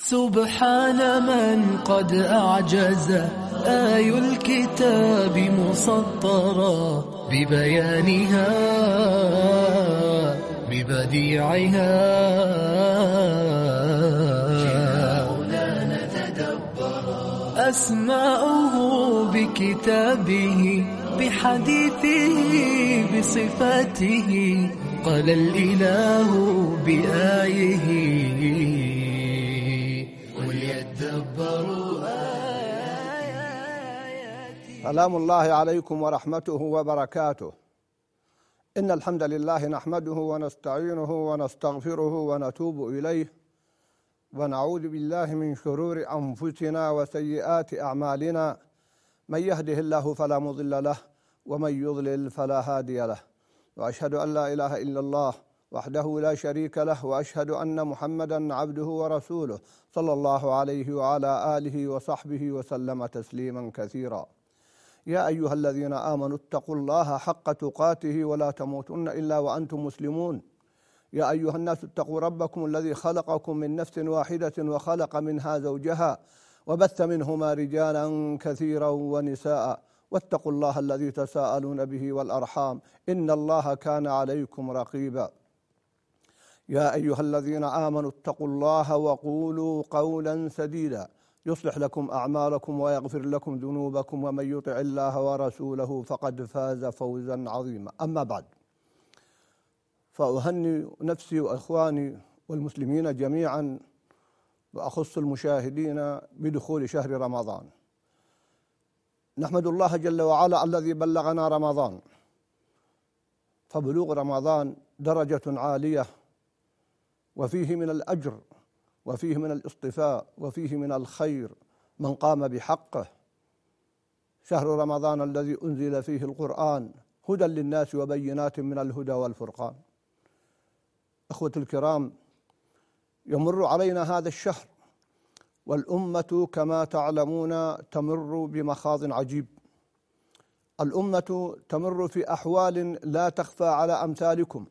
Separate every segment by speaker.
Speaker 1: سبحان من قد أعجز آي الكتاب مسطرا ببيانها ببديعها أسماؤه بكتابه بحديثه بصفاته قال الإله بآيه وليدبروا آياته.
Speaker 2: سلام الله عليكم ورحمته وبركاته. إن الحمد لله نحمده ونستعينه ونستغفره ونتوب إليه ونعوذ بالله من شرور أنفسنا وسيئات أعمالنا، من يهده الله فلا مضل له ومن يضلل فلا هادي له، وأشهد أن لا إله إلا الله وحده لا شريك له، وأشهد أن محمدا عبده ورسوله صلى الله عليه وعلى آله وصحبه وسلم تسليما كثيرا. يا أيها الذين آمنوا اتقوا الله حق تقاته ولا تموتن إلا وأنتم مسلمون. يا أيها الناس اتقوا ربكم الذي خلقكم من نفس واحدة وخلق منها زوجها وبث منهما رجالا كثيرا ونساء، واتقوا الله الذي تساءلون به والأرحام إن الله كان عليكم رقيبا. يا أيها الذين آمنوا اتقوا الله وقولوا قولا سديدا يصلح لكم أعمالكم ويغفر لكم ذنوبكم، ومن يطع الله ورسوله فقد فاز فوزا عظيما. أما بعد، فأهنئ نفسي وإخواني والمسلمين جميعا، وأخص المشاهدين بدخول شهر رمضان. نحمد الله جل وعلا الذي بلغنا رمضان، فبلوغ رمضان درجة عالية، وفيه من الأجر وفيه من الاصطفاء وفيه من الخير من قام بحقه. شهر رمضان الذي أنزل فيه القرآن هدى للناس وبينات من الهدى والفرقان. أخوة الكرام، يمر علينا هذا الشهر والأمة كما تعلمون تمر بمخاض عجيب. الأمة تمر في أحوال لا تخفى على أمثالكم،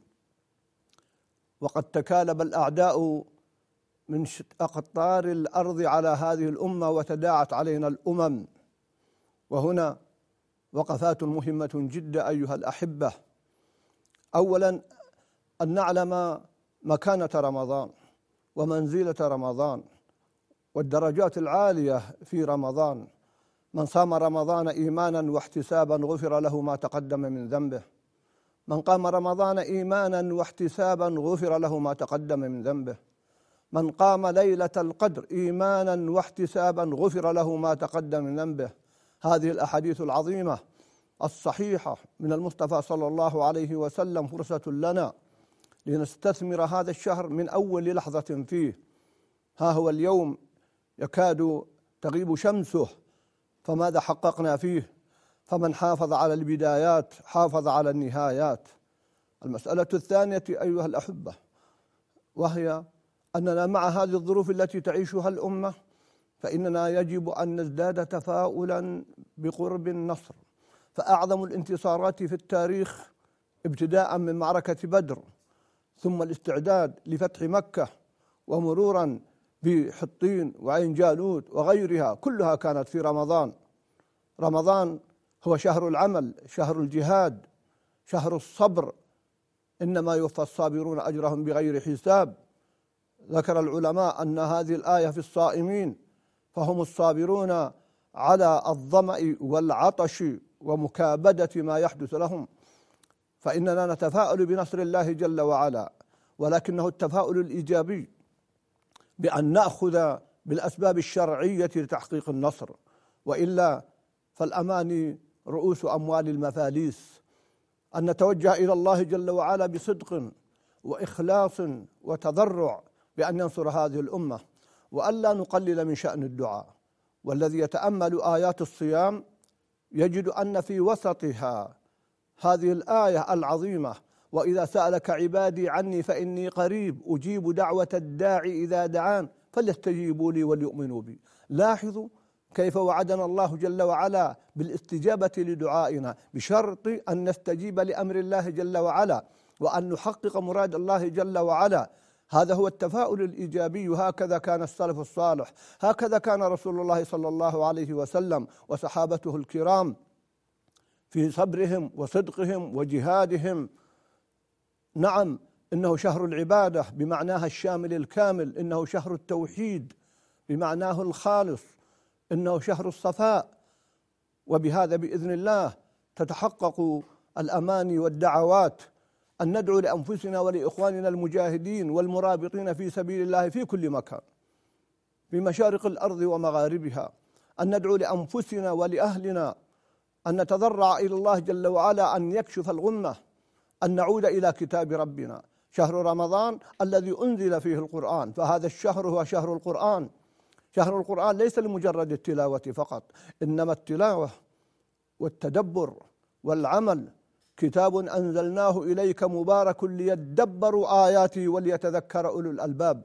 Speaker 2: وقد تكالب الأعداء من أقطار الأرض على هذه الأمة وتداعت علينا الأمم. وهنا وقفات مهمة جدا أيها الأحبة. أولا، أن نعلم مكانة رمضان ومنزلة رمضان والدرجات العالية في رمضان. من صام رمضان إيمانا واحتسابا غفر له ما تقدم من ذنبه. من قام رمضان إيمانا واحتسابا غفر له ما تقدم من ذنبه. من قام ليلة القدر إيمانا واحتسابا غفر له ما تقدم من ذنبه. هذه الأحاديث العظيمة الصحيحة من المصطفى صلى الله عليه وسلم فرصة لنا لنستثمر هذا الشهر من أول لحظة فيه. ها هو اليوم يكاد تغيب شمسه، فماذا حققنا فيه؟ فمن حافظ على البدايات حافظ على النهايات. المسألة الثانية أيها الأحبة، وهي أننا مع هذه الظروف التي تعيشها الأمة فإننا يجب أن نزداد تفاؤلا بقرب النصر. فأعظم الانتصارات في التاريخ ابتداء من معركة بدر، ثم الاستعداد لفتح مكة، ومرورا بحطين وعين جالوت وغيرها، كلها كانت في رمضان. رمضان هو شهر العمل، شهر الجهاد، شهر الصبر. إنما يوفى الصابرون أجرهم بغير حساب. ذكر العلماء أن هذه الآية في الصائمين، فهم الصابرون على الظمأ والعطش ومكابدة ما يحدث لهم. فإننا نتفاءل بنصر الله جل وعلا، ولكنه التفاؤل الإيجابي بأن نأخذ بالأسباب الشرعية لتحقيق النصر، وإلا فالأماني رؤوس أموال المفاليس. أن نتوجه إلى الله جل وعلا بصدق وإخلاص وتضرع بأن ينصر هذه الأمة، وألا نقلل من شأن الدعاء. والذي يتأمل آيات الصيام يجد أن في وسطها هذه الآية العظيمة: وإذا سألك عبادي عني فإني قريب أجيب دعوة الداعي إذا دعان فليستجيبوا لي وليؤمنوا بي. لاحظوا كيف وعدنا الله جل وعلا بالاستجابة لدعائنا، بشرط أن نستجيب لأمر الله جل وعلا، وأن نحقق مراد الله جل وعلا. هذا هو التفاؤل الإيجابي، هكذا كان السلف الصالح، هكذا كان رسول الله صلى الله عليه وسلم وصحابته الكرام في صبرهم وصدقهم وجهادهم. نعم، إنه شهر العبادة بمعناها الشامل الكامل، إنه شهر التوحيد بمعناه الخالص، إنه شهر الصفاء. وبهذا بإذن الله تتحقق الأماني والدعوات أن ندعو لأنفسنا ولإخواننا المجاهدين والمرابطين في سبيل الله في كل مكان، في مشارق الأرض ومغاربها، أن ندعو لأنفسنا ولأهلنا، أن نتضرع إلى الله جل وعلا أن يكشف الغمة، أن نعود إلى كتاب ربنا. شهر رمضان الذي أنزل فيه القرآن، فهذا الشهر هو شهر القرآن. شهر القرآن ليس لمجرد التلاوة فقط، إنما التلاوة والتدبر والعمل. كتاب أنزلناه إليك مبارك ليدبروا آياته وليتذكر أولو الألباب.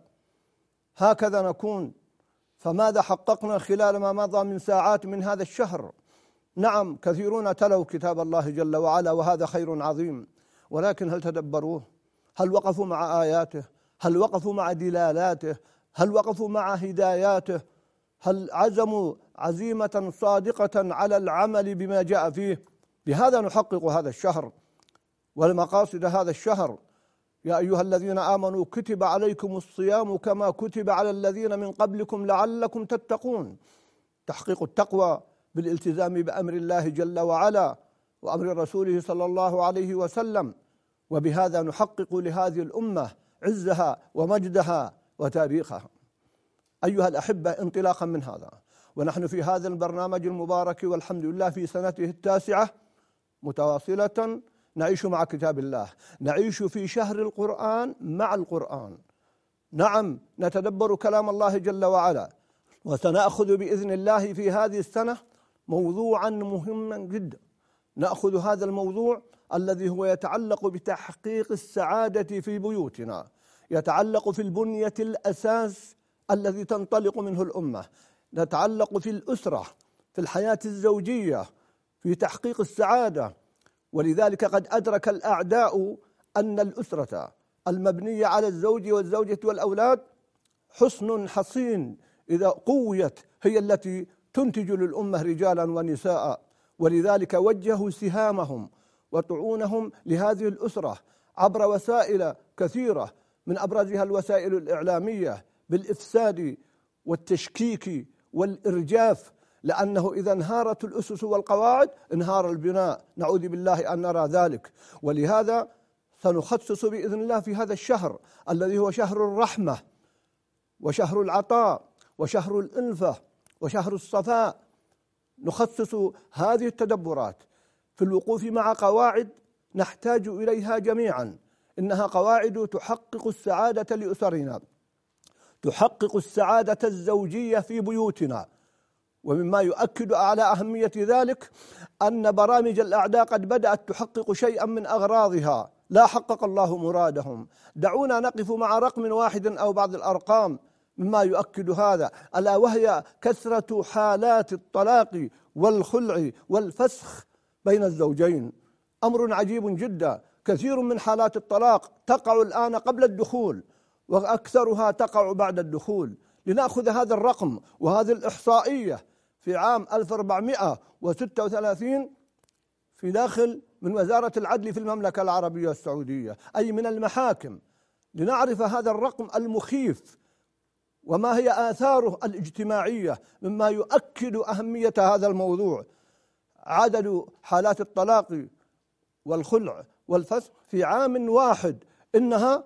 Speaker 2: هكذا نكون. فماذا حققنا خلال ما مضى من ساعات من هذا الشهر؟ نعم، كثيرون تلوا كتاب الله جل وعلا وهذا خير عظيم، ولكن هل تدبروه؟ هل وقفوا مع آياته؟ هل وقفوا مع دلالاته؟ هل وقفوا مع هداياته؟ هل عزموا عزيمة صادقة على العمل بما جاء فيه؟ بهذا نحقق هذا الشهر والمقاصد هذا الشهر. يا أيها الذين آمنوا كتب عليكم الصيام كما كتب على الذين من قبلكم لعلكم تتقون. تحقيق التقوى بالالتزام بأمر الله جل وعلا وأمر رسوله صلى الله عليه وسلم، وبهذا نحقق لهذه الأمة عزها ومجدها وتاريخها. أيها الأحبة، انطلاقا من هذا ونحن في هذا البرنامج المبارك والحمد لله في سنته 9 متواصلة نعيش مع كتاب الله، نعيش في شهر القرآن مع القرآن. نعم، نتدبر كلام الله جل وعلا، وسنأخذ بإذن الله في هذه السنة موضوعا مهما جدا. نأخذ هذا الموضوع الذي هو يتعلق بتحقيق السعادة في بيوتنا، يتعلق في البنية الأساس الذي تنطلق منه الأمة، نتعلق في الأسرة، في الحياة الزوجية، في تحقيق السعادة. ولذلك قد أدرك الأعداء أن الأسرة المبنية على الزوج والزوجة والأولاد حصن حصين إذا قويت هي التي تنتج للأمة رجالا ونساء. ولذلك وجهوا سهامهم وطعونهم لهذه الأسرة عبر وسائل كثيرة، من أبرزها الوسائل الإعلامية بالإفساد والتشكيك والإرجاف، لأنه إذا انهارت الأسس والقواعد انهار البناء، نعوذ بالله أن نرى ذلك. ولهذا سنخصص بإذن الله في هذا الشهر الذي هو شهر الرحمة وشهر العطاء وشهر الألفة وشهر الصفاء، نخصص هذه التدبرات في الوقوف مع قواعد نحتاج إليها جميعا. إنها قواعد تحقق السعادة لأسرنا، تحقق السعادة الزوجية في بيوتنا. ومما يؤكد على أهمية ذلك أن برامج الأعداء قد بدأت تحقق شيئا من أغراضها، لا حقق الله مرادهم. دعونا نقف مع رقم واحد أو بعض الأرقام مما يؤكد هذا، ألا وهي كثرة حالات الطلاق والخلع والفسخ بين الزوجين. أمر عجيب جدا، كثير من حالات الطلاق تقع الآن قبل الدخول وأكثرها تقع بعد الدخول. لنأخذ هذا الرقم وهذه الإحصائية في عام 1436 في داخل من وزارة العدل في المملكة العربية السعودية، أي من المحاكم، لنعرف هذا الرقم المخيف وما هي آثاره الاجتماعية مما يؤكد أهمية هذا الموضوع. عدد حالات الطلاق والخلع والفسخ في عام واحد إنها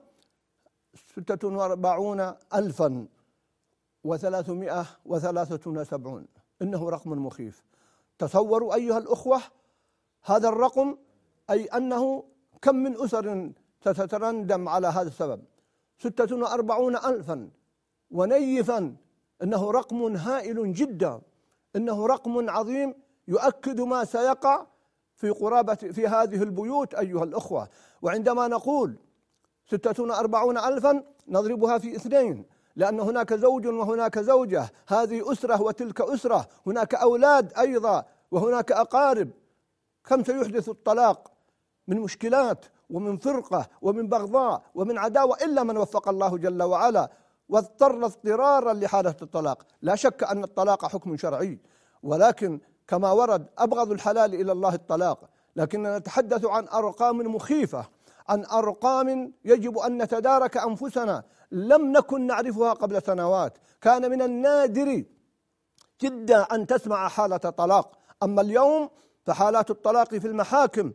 Speaker 2: 46,373. إنه رقم مخيف. تصوروا أيها الأخوة هذا الرقم، أي أنه كم من أسر تترندم على هذا السبب. 46,000 ونيفا. إنه رقم هائل جدا، إنه رقم عظيم يؤكد ما سيقع في قرابة في هذه البيوت أيها الأخوة. وعندما نقول 46,000 نضربها في 2، لأن هناك زوج وهناك زوجة، هذه أسرة وتلك أسرة، هناك أولاد أيضا وهناك أقارب. كم سيحدث الطلاق من مشكلات ومن فرقة ومن بغضاء ومن عداوة إلا من وفق الله جل وعلا واضطر اضطرارا لحالة الطلاق. لا شك أن الطلاق حكم شرعي، ولكن كما ورد أبغض الحلال إلى الله الطلاق، لكننا نتحدث عن أرقام مخيفة، عن أرقام يجب أن نتدارك أنفسنا لم نكن نعرفها قبل سنوات. كان من النادر جدا أن تسمع حالة طلاق، أما اليوم فحالات الطلاق في المحاكم،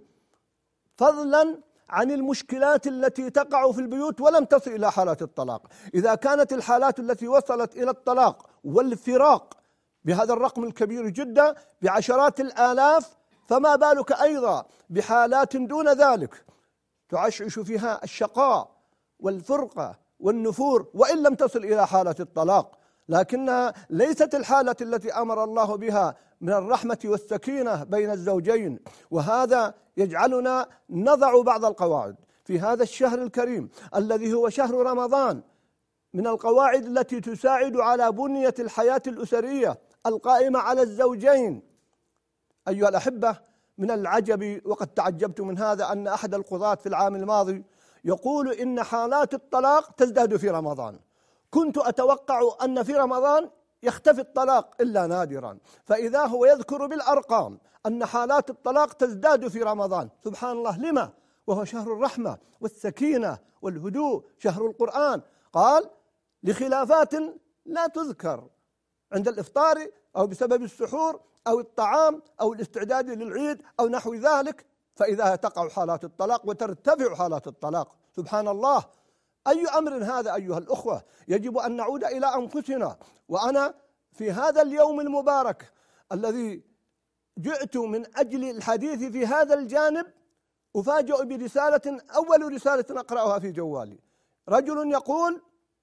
Speaker 2: فضلا عن المشكلات التي تقع في البيوت ولم تصل إلى حالات الطلاق. إذا كانت الحالات التي وصلت إلى الطلاق والفراق بهذا الرقم الكبير جدا بعشرات الآلاف، فما بالك أيضا بحالات دون ذلك تعشعش فيها الشقاء والفرقة والنفور، وإن لم تصل إلى حالة الطلاق. لكنها ليست الحالة التي أمر الله بها من الرحمة والسكينة بين الزوجين. وهذا يجعلنا نضع بعض القواعد في هذا الشهر الكريم الذي هو شهر رمضان، من القواعد التي تساعد على بنية الحياة الأسرية القائمة على الزوجين. أيها الأحبة، من العجب وقد تعجبت من هذا أن أحد القضاة في العام الماضي يقول إن حالات الطلاق تزداد في رمضان. كنت أتوقع أن في رمضان يختفي الطلاق إلا نادرا، فإذا هو يذكر بالأرقام أن حالات الطلاق تزداد في رمضان. سبحان الله، لما؟ وهو شهر الرحمة والسكينة والهدوء، شهر القرآن. قال لخلافات لا تذكر عند الإفطار أو بسبب السحور أو الطعام أو الاستعداد للعيد أو نحو ذلك، فإذا تقع حالات الطلاق وترتفع حالات الطلاق. سبحان الله، أي أمر هذا أيها الأخوة؟ يجب أن نعود إلى أنفسنا. وأنا في هذا اليوم المبارك الذي جئت من أجل الحديث في هذا الجانب أفاجأ برسالة، أول رسالة أقرأها في جوالي، رجل يقول: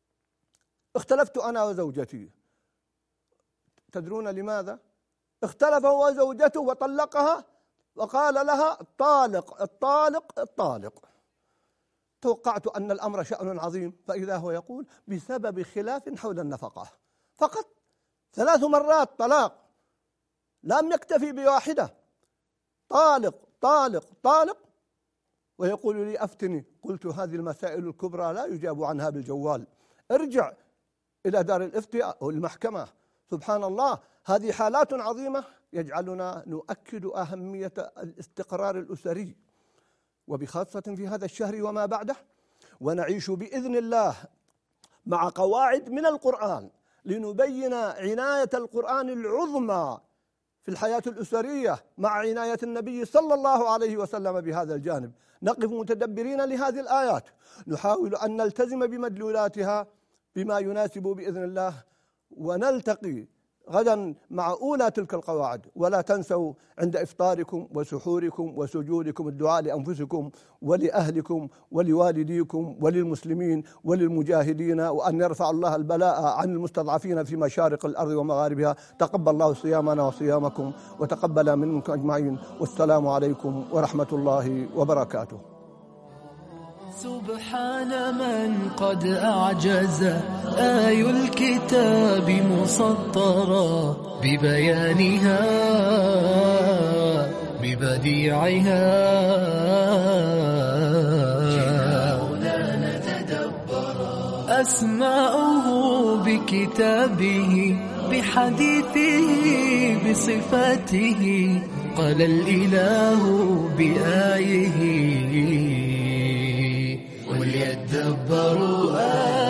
Speaker 2: اختلفت أنا وزوجتي. تدرون لماذا؟ اختلف هو وزوجته وطلقها وقال لها: الطالق الطالق الطالق. توقعت أن الأمر شأن عظيم، فإذا هو يقول بسبب خلاف حول النفقة فقط. 3 مرات طلاق، لم يكتفي بواحدة، طالق طالق طالق، ويقول لي: أفتني. قلت: هذه المسائل الكبرى لا يجاب عنها بالجوال، ارجع إلى دار الإفتاء أو المحكمة. سبحان الله، هذه حالات عظيمة يجعلنا نؤكد أهمية الاستقرار الأسري، وبخاصة في هذا الشهر وما بعده. ونعيش بإذن الله مع قواعد من القرآن لنبين عناية القرآن العظمى في الحياة الأسرية مع عناية النبي صلى الله عليه وسلم بهذا الجانب. نقف متدبرين لهذه الآيات، نحاول أن نلتزم بمدلولاتها بما يناسب بإذن الله، ونلتقي غدا مع أولى تلك القواعد. ولا تنسوا عند إفطاركم وسحوركم وسجودكم الدعاء لأنفسكم ولأهلكم ولوالديكم وللمسلمين وللمجاهدين، وأن يرفع الله البلاء عن المستضعفين في مشارق الأرض ومغاربها. تقبل الله صيامنا وصيامكم وتقبل منكم أجمعين، والسلام عليكم ورحمة الله وبركاته.
Speaker 1: سبحان من قد أعجز آي الكتاب مسطرا ببيانها ببديعها، أسماؤه بكتابه بحديثه بصفاته، قال الإله بآيه وليدبروا